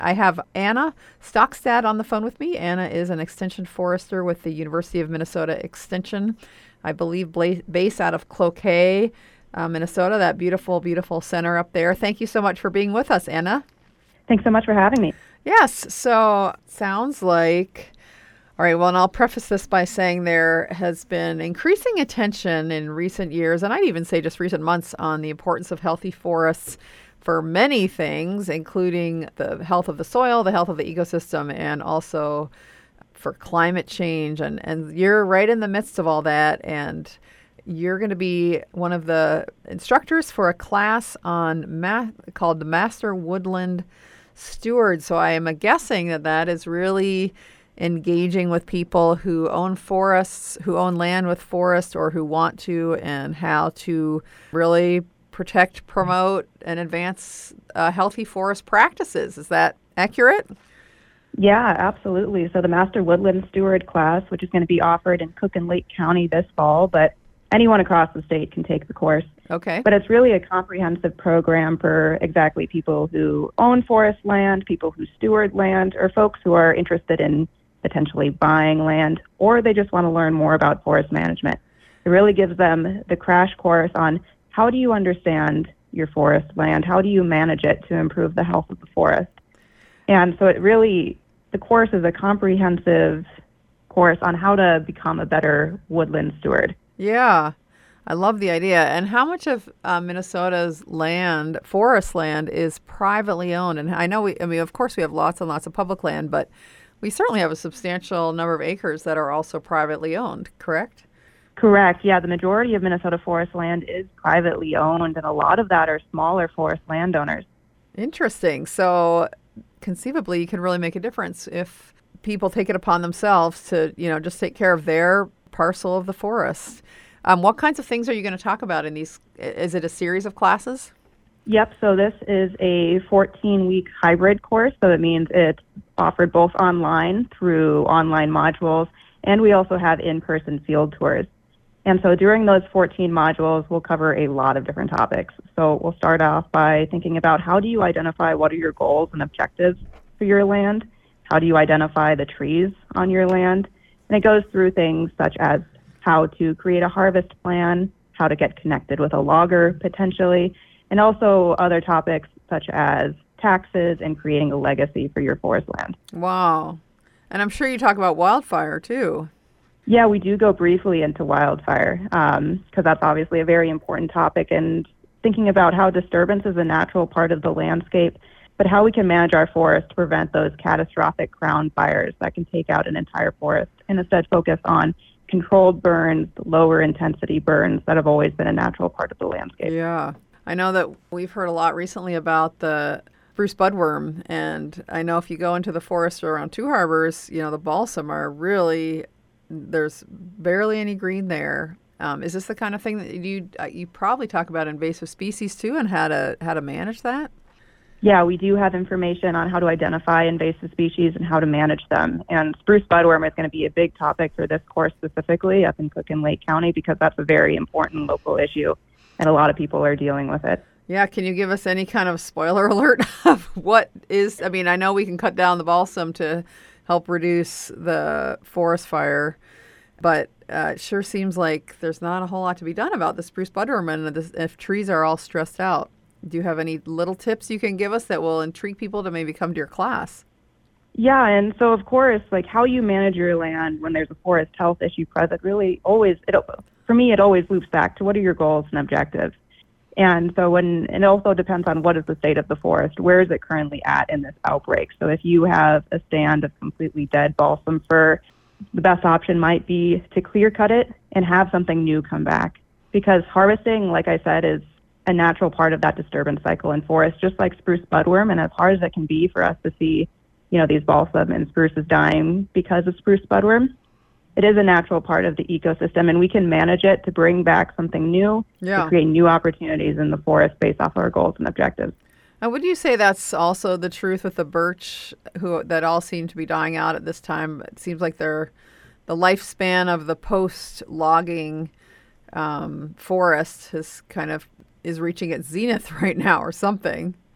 I have Anna Stockstad on the phone with me. Anna is an extension forester with the University of Minnesota Extension, I believe based out of Cloquet, Minnesota, that beautiful, beautiful center up there. Thank you so much for being with us, Anna. Thanks so much for having me. Yes, so sounds like, all right, well, and I'll preface this by saying there has been increasing attention in recent years, and I'd even say just recent months, on the importance of healthy forests for many things, including the health of the soil, the health of the ecosystem, and also for climate change. And you're right in the midst of all that. And you're going to be one of the instructors for a class on called the Master Woodland Steward. So I am guessing that that is really engaging with people who own forests, who own land with forest, or who want to, and how to really protect, promote, and advance healthy forest practices. Is that accurate? Yeah, absolutely. So the Master Woodland Steward class, which is going to be offered in Cook and Lake County this fall, but anyone across the state can take the course. Okay. But it's really a comprehensive program for exactly people who own forest land, people who steward land, or folks who are interested in potentially buying land, or they just want to learn more about forest management. It really gives them the crash course on how do you understand your forest land? How do you manage it to improve the health of the forest? And so the course is a comprehensive course on how to become a better woodland steward. Yeah, I love the idea. And how much of Minnesota's land, forest land, is privately owned? And I know of course we have lots and lots of public land, but we certainly have a substantial number of acres that are also privately owned, correct? Correct. Yeah, the majority of Minnesota forest land is privately owned, and a lot of that are smaller forest landowners. Interesting. So conceivably, you can really make a difference if people take it upon themselves to, just take care of their parcel of the forest. What kinds of things are you going to talk about in these? Is it a series of classes? Yep. So this is a 14-week hybrid course. So it means it's offered both online through online modules, and we also have in-person field tours. And so during those 14 modules, we'll cover a lot of different topics. So we'll start off by thinking about how do you identify what are your goals and objectives for your land? How do you identify the trees on your land? And it goes through things such as how to create a harvest plan, how to get connected with a logger potentially, and also other topics such as taxes and creating a legacy for your forest land. Wow. And I'm sure you talk about wildfire too. Yeah, we do go briefly into wildfire because that's obviously a very important topic, and thinking about how disturbance is a natural part of the landscape, but how we can manage our forest to prevent those catastrophic crown fires that can take out an entire forest, and instead focus on controlled burns, lower intensity burns that have always been a natural part of the landscape. Yeah. I know that we've heard a lot recently about the spruce budworm, and I know if you go into the forest around Two Harbors, the balsam are really, there's barely any green there. Is this the kind of thing that you probably talk about invasive species too, and how to manage that? Yeah, we do have information on how to identify invasive species and how to manage them. And spruce budworm is going to be a big topic for this course specifically up in Cook and Lake County because that's a very important local issue, and a lot of people are dealing with it. Yeah, can you give us any kind of spoiler alert of what is? I mean, I know we can cut down the balsam to help reduce the forest fire, but it sure seems like there's not a whole lot to be done about the spruce budworm and if trees are all stressed out. Do you have any little tips you can give us that will intrigue people to maybe come to your class? Yeah, and so of course, like how you manage your land when there's a forest health issue present really always, for me, it always loops back to what are your goals and objectives. And so it also depends on what is the state of the forest, where is it currently at in this outbreak. So if you have a stand of completely dead balsam fir, the best option might be to clear cut it and have something new come back. Because harvesting, like I said, is a natural part of that disturbance cycle in forests, just like spruce budworm. And as hard as it can be for us to see, these balsam and spruces dying because of spruce budworm, it is a natural part of the ecosystem, and we can manage it to bring back something new, to create new opportunities in the forest based off our goals and objectives. And would you say that's also the truth with the birch, that all seem to be dying out at this time? It seems like the lifespan of the post-logging forest is reaching its zenith right now or something.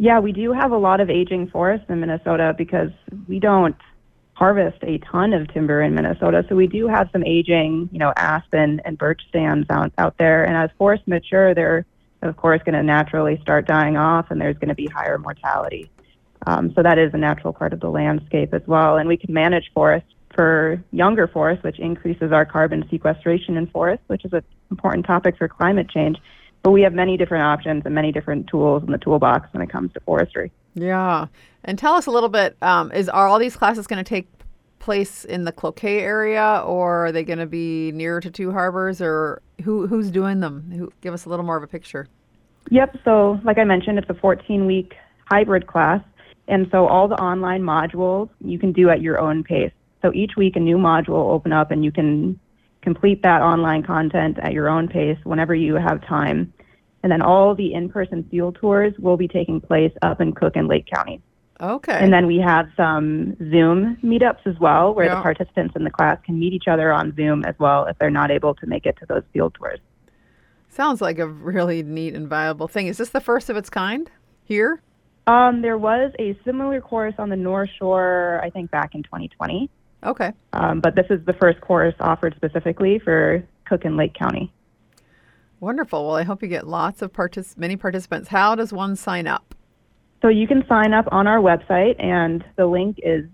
Yeah, we do have a lot of aging forests in Minnesota because we don't harvest a ton of timber in Minnesota. So we do have some aging, aspen and birch stands out there. And as forests mature, they're, of course, going to naturally start dying off, and there's going to be higher mortality. So that is a natural part of the landscape as well. And we can manage forests for younger forests, which increases our carbon sequestration in forests, which is an important topic for climate change. But we have many different options and many different tools in the toolbox when it comes to forestry. Yeah. And tell us a little bit, are all these classes going to take place in the Cloquet area, or are they going to be nearer to Two Harbors, or who's doing them? Give us a little more of a picture. Yep. So like I mentioned, it's a 14-week hybrid class. And so all the online modules you can do at your own pace. So each week a new module will open up, and you can complete that online content at your own pace whenever you have time. And then all the in-person field tours will be taking place up in Cook and Lake County. Okay. And then we have some Zoom meetups as well, where the participants in the class can meet each other on Zoom as well if they're not able to make it to those field tours. Sounds like a really neat and viable thing. Is this the first of its kind here? There was a similar course on the North Shore, I think, back in 2020. Okay. But this is the first course offered specifically for Cook and Lake County. Wonderful. Well, I hope you get lots of many participants. How does one sign up? So you can sign up on our website, and the link is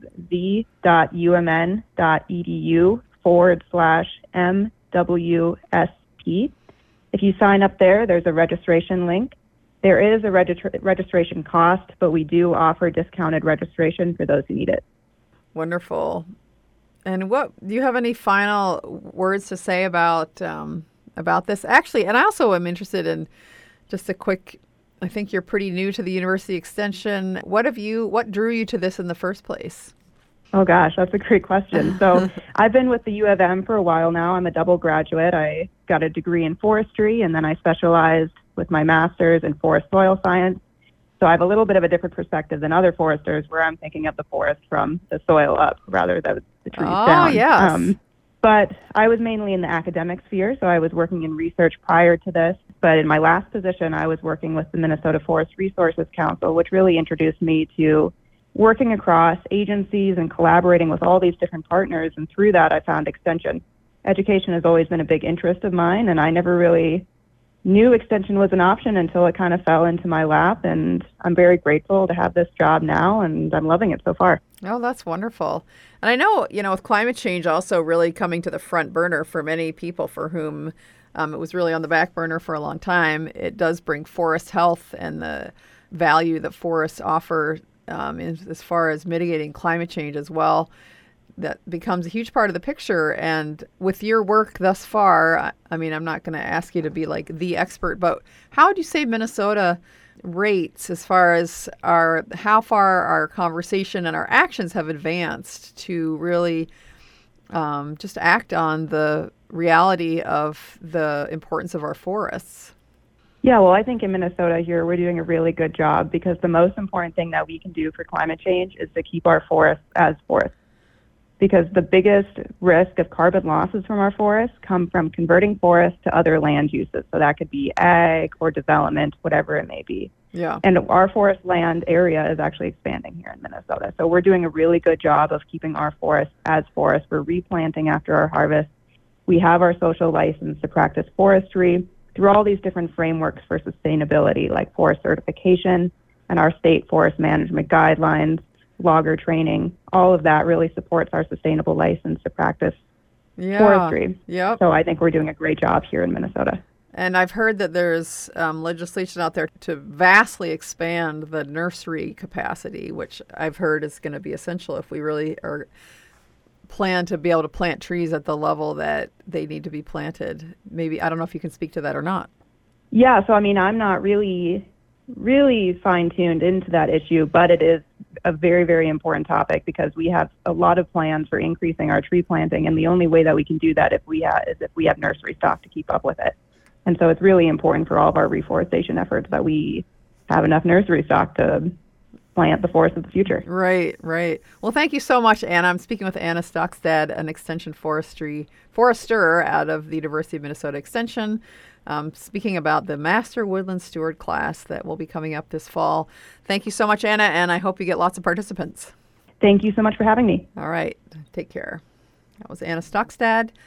v.umn.edu/MWSP. If you sign up there, there's a registration link. There is a registration cost, but we do offer discounted registration for those who need it. Wonderful. And do you have any final words to say about this? Actually, and I also am interested in just a quick, I think you're pretty new to the University Extension. What drew you to this in the first place? Oh gosh, that's a great question. So I've been with the U of M for a while now. I'm a double graduate. I got a degree in forestry, and then I specialized with my master's in forest soil science. So I have a little bit of a different perspective than other foresters, where I'm thinking of the forest from the soil up rather than the trees down. Yes. But I was mainly in the academic sphere, so I was working in research prior to this. But in my last position, I was working with the Minnesota Forest Resources Council, which really introduced me to working across agencies and collaborating with all these different partners. And through that, I found Extension. Education has always been a big interest of mine, and I never really knew Extension was an option until it kind of fell into my lap. And I'm very grateful to have this job now, and I'm loving it so far. Oh, that's wonderful. And I know, with climate change also really coming to the front burner for many people for whom it was really on the back burner for a long time, it does bring forest health and the value that forests offer as far as mitigating climate change as well. That becomes a huge part of the picture. And with your work thus far, I mean, I'm not going to ask you to be like the expert, but how would you say Minnesota rates as far as how far our conversation and our actions have advanced to really just act on the reality of the importance of our forests? Yeah, well, I think in Minnesota here, we're doing a really good job, because the most important thing that we can do for climate change is to keep our forests as forests. Because the biggest risk of carbon losses from our forests come from converting forests to other land uses. So that could be ag or development, whatever it may be. Yeah. And our forest land area is actually expanding here in Minnesota. So we're doing a really good job of keeping our forests as forests. We're replanting after our harvest. We have our social license to practice forestry through all these different frameworks for sustainability, like forest certification and our state forest management guidelines, logger training. All of that really supports our sustainable license to practice forestry. Yep. So I think we're doing a great job here in Minnesota. And I've heard that there's legislation out there to vastly expand the nursery capacity, which I've heard is going to be essential if we really plan to be able to plant trees at the level that they need to be planted. Maybe, I don't know if you can speak to that or not. Yeah, so I mean, I'm not really fine-tuned into that issue, but it is a very, very important topic, because we have a lot of plans for increasing our tree planting, and the only way that we can do that is if we have nursery stock to keep up with it. And so it's really important for all of our reforestation efforts that we have enough nursery stock to plant the forest of the future. Right. Well, thank you so much, Anna. I'm speaking with Anna Stockstad, an extension forester out of the University of Minnesota Extension. speaking about the Master Woodland Steward class that will be coming up this fall. Thank you so much, Anna, and I hope you get lots of participants. Thank you so much for having me. All right. Take care. That was Anna Stockstad,